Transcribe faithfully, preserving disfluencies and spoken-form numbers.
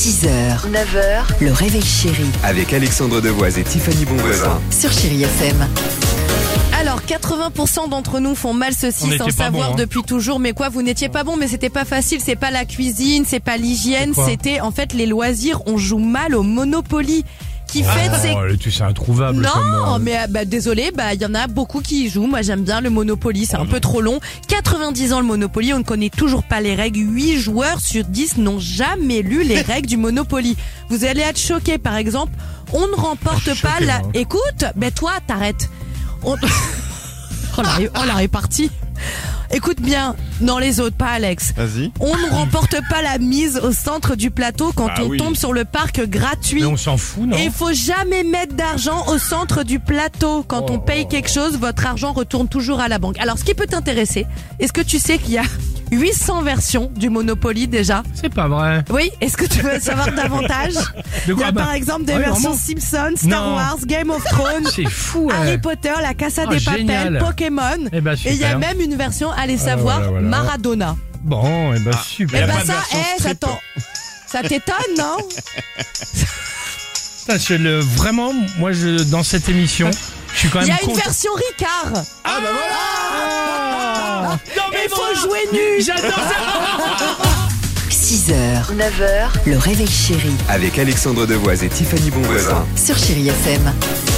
six heures, neuf heures, le réveil chéri Avec Alexandre Devoise et Tiffany Bonvoisin. sur Chéri F M. Alors, quatre-vingts pour cent d'entre nous font mal On ceci n'était sans pas savoir bon, hein. depuis toujours. Mais quoi, vous n'étiez pas bon, mais c'était pas facile. C'est pas la cuisine, c'est pas l'hygiène, C'est quoi c'était en fait les loisirs. On joue mal au Monopoly. Qui fait Oh, c'est le truc, c'est introuvable. non, comme, euh, mais bah, désolé, bah il y en a beaucoup qui y jouent. Moi j'aime bien le Monopoly, c'est un peu trop long. quatre-vingt-dix ans le Monopoly, on ne connaît toujours pas les règles. huit joueurs sur dix n'ont jamais lu les règles du Monopoly. Vous allez être choqués, par exemple, on ne remporte Oh, je suis pas choqué, la... moi. Écoute, ben toi t'arrêtes. On... oh, la... oh la répartie. Écoute bien, non les autres, pas Alex. Vas-y. On ne remporte pas la mise au centre du plateau quand Bah on oui. tombe sur le parc gratuit. Mais on s'en fout, non? Et il faut jamais mettre d'argent au centre du plateau. Quand Oh. on paye quelque chose, votre argent retourne toujours à la banque. Alors, ce qui peut t'intéresser, est-ce que tu sais qu'il y a huit cents versions du Monopoly déjà? C'est pas vrai. Oui, est-ce que tu veux savoir davantage? De Il y quoi a bah, par exemple des ouais, versions vraiment Simpsons, Star Non. Wars, Game of Thrones, C'est fou, ouais. Harry Potter, La Casa Oh, des Papel, génial. Pokémon. Eh ben, Et il y a super. même une version, allez savoir, voilà, voilà. Maradona. Bon, et ben Ah. super. Y Et a bah pas de ça, version eh, strip. ça t'en- ça t'étonne, non? Putain, c'est le, vraiment, moi, je, dans cette émission, je suis quand Il même y a une content. version Ricard. Ah bah voilà. Non Il faut jouer nu. J'adore ça. six heures, neuf heures, le réveil chéri Avec Alexandre Devoise et Tiffany Bonvoisin. sur Chéri F M.